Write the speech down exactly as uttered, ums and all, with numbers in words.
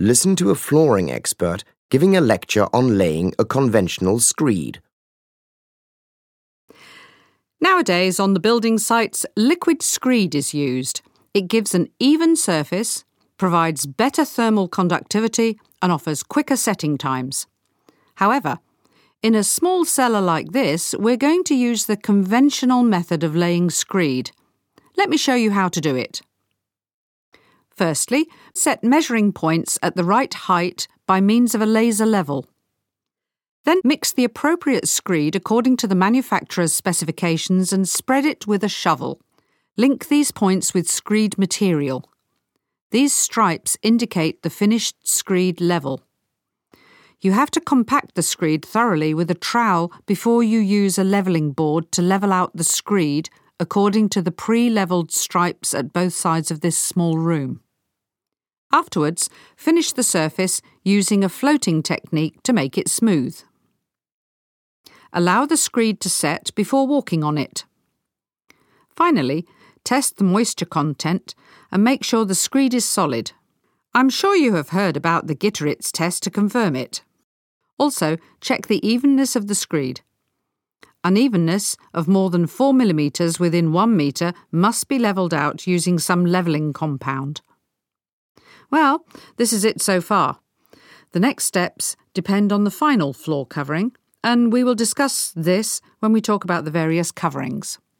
listen to a flooring expert giving a lecture on laying a conventional screed. Nowadays, on the building sites, liquid screed is used. It gives an even surface, provides better thermal conductivity, and offers quicker setting times. However, in a small cellar like this, we're going to use the conventional method of laying screed. Let me show you how to do it. Firstly, set measuring points at the right height by means of a laser level. Then mix the appropriate screed according to the manufacturer's specifications and spread it with a shovel. Link these points with screed material. These stripes indicate the finished screed level. You have to compact the screed thoroughly with a trowel before you use a levelling board to level out the screed according to the pre-levelled stripes at both sides of this small room. Afterwards, finish the surface using a floating technique to make it smooth. Allow the screed to set before walking on it. Finally, test the moisture content and make sure the screed is solid. I'm sure you have heard about the Gitteritz test to confirm it. Also, check the evenness of the screed. Unevenness of more than four millimetres within one metre must be levelled out using some levelling compound. Well, this is it so far. The next steps depend on the final floor covering, and we will discuss this when we talk about the various coverings.